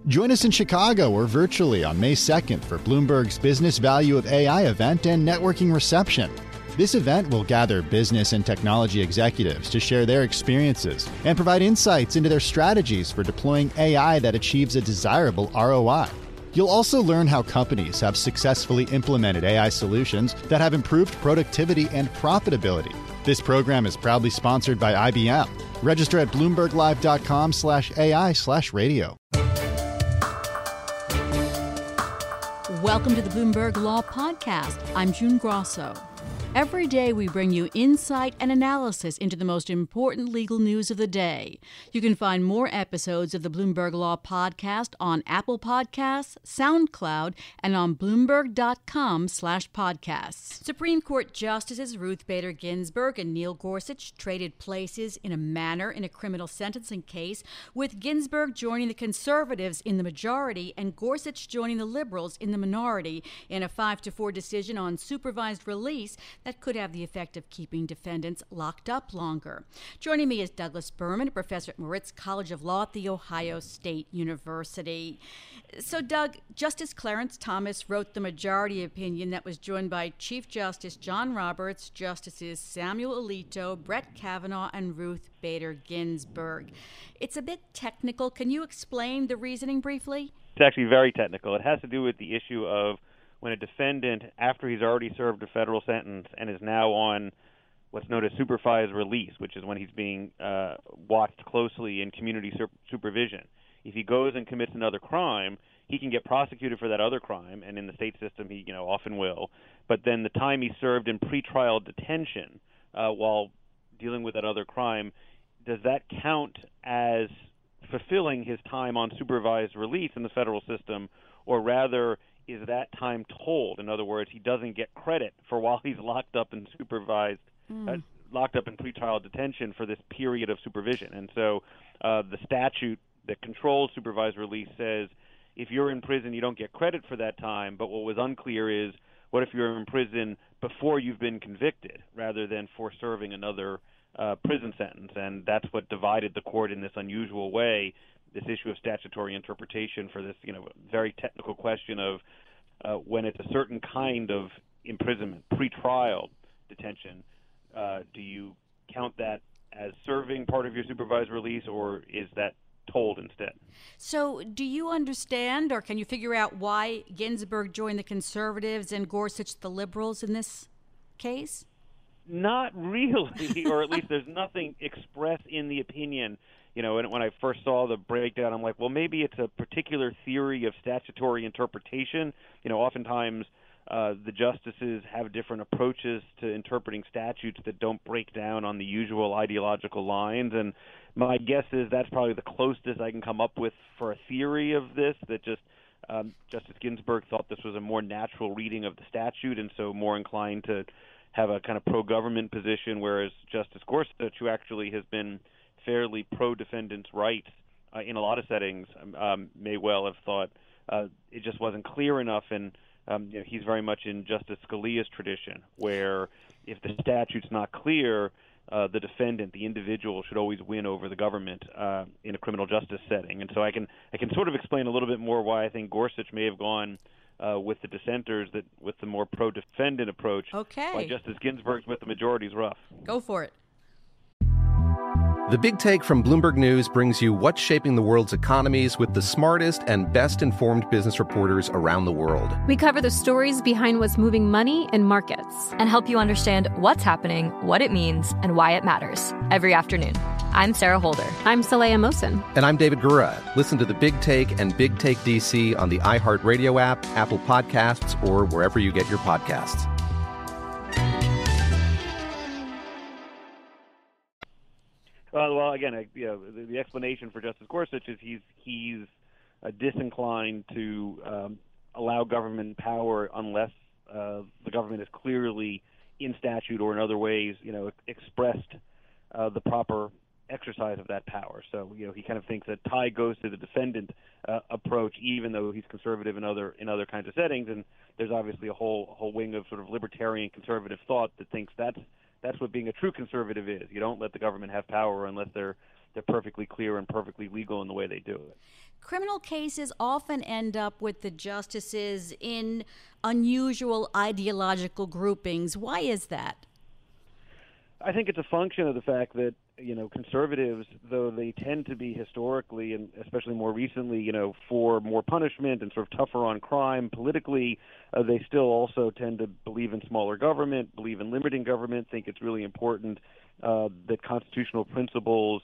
Join us in Chicago or virtually on May 2nd for Bloomberg's Business Value of AI event and networking reception. This event will gather business and technology executives to share their experiences and provide insights into their strategies for deploying AI that achieves a desirable ROI. You'll also learn how companies have successfully implemented AI solutions that have improved productivity and profitability. This program is proudly sponsored by IBM. Register at bloomberglive.com/AI/radio. Welcome to the Bloomberg Law Podcast. I'm June Grosso. Every day we bring you insight and analysis into the most important legal news of the day. You can find more episodes of the Bloomberg Law Podcast on Apple Podcasts, SoundCloud, and on Bloomberg.com/podcasts. Supreme Court Justices Ruth Bader Ginsburg and Neil Gorsuch traded places in a manner in a criminal sentencing case, with Ginsburg joining the conservatives in the majority and Gorsuch joining the liberals in the minority in a 5-4 decision on supervised release that could have the effect of keeping defendants locked up longer. Joining me is Douglas Berman, a professor at Moritz College of Law at The Ohio State University. So, Doug, Justice Clarence Thomas wrote the majority opinion that was joined by Chief Justice John Roberts, Justices Samuel Alito, Brett Kavanaugh, and Ruth Bader Ginsburg. It's a bit technical. Can you explain the reasoning briefly? It's actually very technical. It has to do with the issue of when a defendant, after he's already served a federal sentence and is now on what's known as supervised release, which is when he's being watched closely in community supervision. If he goes and commits another crime, he can get prosecuted for that other crime, and in the state system he often will. But then the time he served in pretrial detention while dealing with that other crime, does that count as fulfilling his time on supervised release in the federal system, or rather is that time told? In other words, he doesn't get credit for while he's locked up in locked up in pretrial detention for this period of supervision. And so the statute that controls supervised release says if you're in prison, you don't get credit for that time. But what was unclear is what if you're in prison before you've been convicted rather than for serving another prison sentence? And that's what divided the court in this unusual way, this issue of statutory interpretation for this, very technical question of when it's a certain kind of imprisonment, pretrial detention, do you count that as serving part of your supervised release, or is that told instead? So do you understand, or can you figure out why Ginsburg joined the conservatives and Gorsuch the liberals in this case? Not really, or at least there's nothing expressed in the opinion. And when I first saw the breakdown, I'm like, well, maybe it's a particular theory of statutory interpretation. Oftentimes the justices have different approaches to interpreting statutes that don't break down on the usual ideological lines. And my guess is that's probably the closest I can come up with for a theory of this, that just Justice Ginsburg thought this was a more natural reading of the statute and so more inclined to have a kind of pro-government position, whereas Justice Gorsuch, who actually has been fairly pro-defendants' rights in a lot of settings, may well have thought it just wasn't clear enough. And he's very much in Justice Scalia's tradition, where if the statute's not clear, the defendant, the individual, should always win over the government in a criminal justice setting. And so I can sort of explain a little bit more why I think Gorsuch may have gone with the dissenters, that with the more pro-defendant approach. Okay. Why Justice Ginsburg's with the majority is rough. Go for it. The Big Take from Bloomberg News brings you what's shaping the world's economies with the smartest and best-informed business reporters around the world. We cover the stories behind what's moving money in markets and help you understand what's happening, what it means, and why it matters every afternoon. I'm Sarah Holder. I'm Saleha Mohsin. And I'm David Gura. Listen to The Big Take and Big Take DC on the iHeartRadio app, Apple Podcasts, or wherever you get your podcasts. Well, again, the explanation for Justice Gorsuch is he's disinclined to allow government power unless the government is clearly in statute or in other ways, expressed the proper exercise of that power. So, he kind of thinks that tie goes to the defendant approach, even though he's conservative in other kinds of settings. And there's obviously a whole wing of sort of libertarian conservative thought that thinks that's what being a true conservative is. You don't let the government have power unless they're they're perfectly clear and perfectly legal in the way they do it. Criminal cases often end up with the justices in unusual ideological groupings. Why is that? I think it's a function of the fact that, conservatives, though they tend to be historically, and especially more recently, for more punishment and sort of tougher on crime politically, they still also tend to believe in smaller government, believe in limiting government, think it's really important that constitutional principles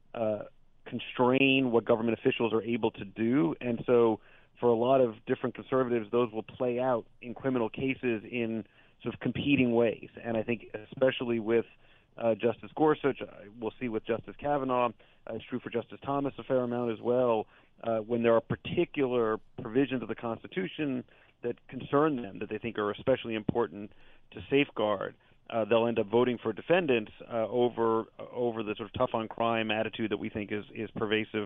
constrain what government officials are able to do. And so for a lot of different conservatives, those will play out in criminal cases in sort of competing ways. And I think especially with Justice Gorsuch, we'll see with Justice Kavanaugh, it's true for Justice Thomas a fair amount as well, when there are particular provisions of the Constitution that concern them, that they think are especially important to safeguard, they'll end up voting for defendants over the sort of tough on crime attitude that we think is pervasive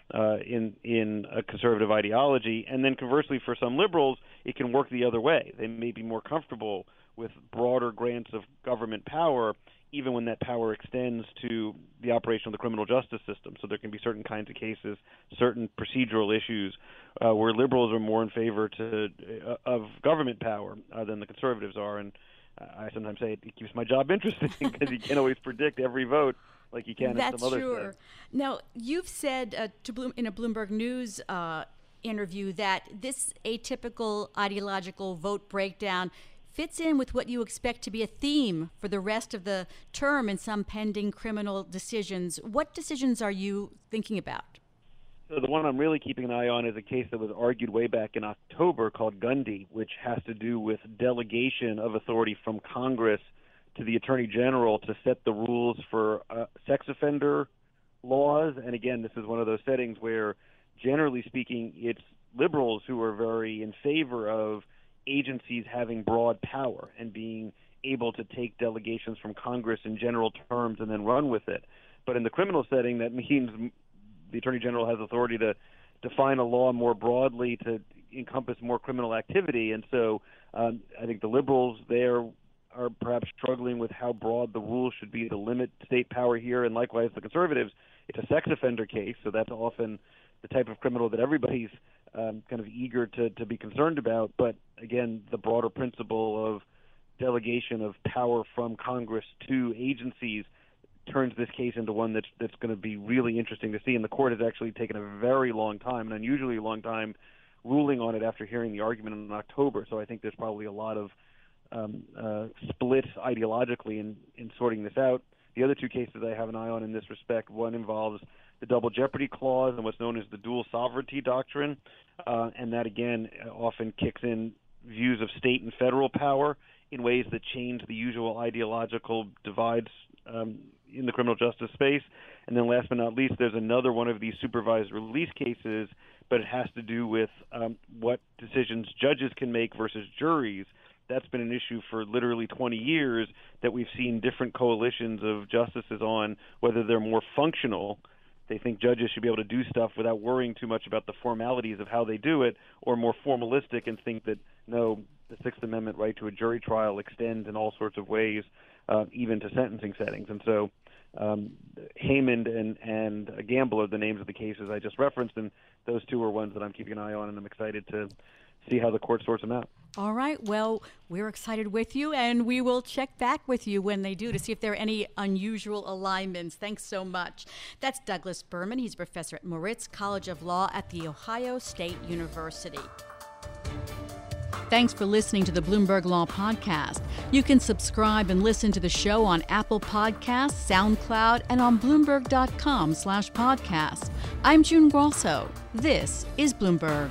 in a conservative ideology. And then conversely, for some liberals, it can work the other way. They may be more comfortable with broader grants of government power, even when that power extends to the operation of the criminal justice system. So there can be certain kinds of cases, certain procedural issues where liberals are more in favor of government power than the conservatives are. And I sometimes say it keeps my job interesting because you can't always predict every vote like you can in some other That's true. Now, you've said in a Bloomberg News interview that this atypical ideological vote breakdown fits in with what you expect to be a theme for the rest of the term in some pending criminal decisions. What decisions are you thinking about? So the one I'm really keeping an eye on is a case that was argued way back in October called Gundy, which has to do with delegation of authority from Congress to the Attorney General to set the rules for sex offender laws. And again, this is one of those settings where, generally speaking, it's liberals who are very in favor of agencies having broad power and being able to take delegations from Congress in general terms and then run with it. But in the criminal setting, that means the Attorney General has authority to define a law more broadly to encompass more criminal activity. And so I think the liberals there are perhaps struggling with how broad the rules should be to limit state power here. And likewise, the conservatives, it's a sex offender case, so that's often the type of criminal that everybody's kind of eager to be concerned about. But again, the broader principle of delegation of power from Congress to agencies turns this case into one that's going to be really interesting to see. And the court has actually taken a very long time, an unusually long time, ruling on it after hearing the argument in October. So I think there's probably a lot of split ideologically in sorting this out. The other two cases I have an eye on in this respect, one involves the double jeopardy clause and what's known as the dual sovereignty doctrine. And that, again, often kicks in views of state and federal power in ways that change the usual ideological divides in the criminal justice space. And then last but not least, there's another one of these supervised release cases, but it has to do with what decisions judges can make versus juries. That's been an issue for literally 20 years that we've seen different coalitions of justices on, whether they're more functional. They think judges should be able to do stuff without worrying too much about the formalities of how they do it, or more formalistic and think that, no, the Sixth Amendment right to a jury trial extends in all sorts of ways, even to sentencing settings. And so Haymond and Gamble are the names of the cases I just referenced, and those two are ones that I'm keeping an eye on, and I'm excited to see how the court sorts them out. All right. Well, we're excited with you, and we will check back with you when they do to see if there are any unusual alignments. Thanks so much. That's Douglas Berman. He's a professor at Moritz College of Law at The Ohio State University. Thanks for listening to the Bloomberg Law Podcast. You can subscribe and listen to the show on Apple Podcasts, SoundCloud, and on Bloomberg.com/podcast. I'm June Grosso. This is Bloomberg.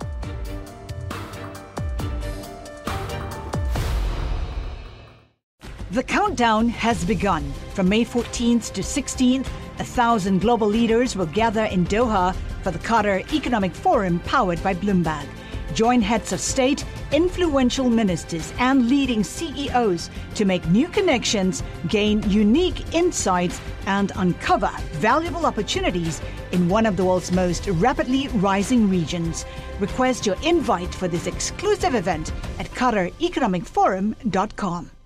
The countdown has begun. From May 14th to 16th, 1,000 global leaders will gather in Doha for the Qatar Economic Forum powered by Bloomberg. Join heads of state, influential ministers, and leading CEOs to make new connections, gain unique insights, and uncover valuable opportunities in one of the world's most rapidly rising regions. Request your invite for this exclusive event at QatarEconomicForum.com.